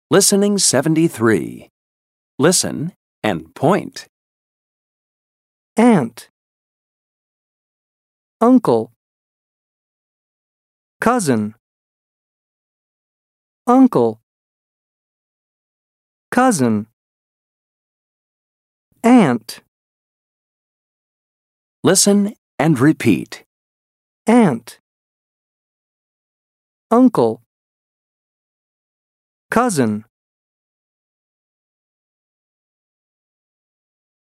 Listening 73. Listen and point. Aunt, uncle, cousin, uncle, cousin, aunt, Listen and repeat. aunt, uncle, cousin.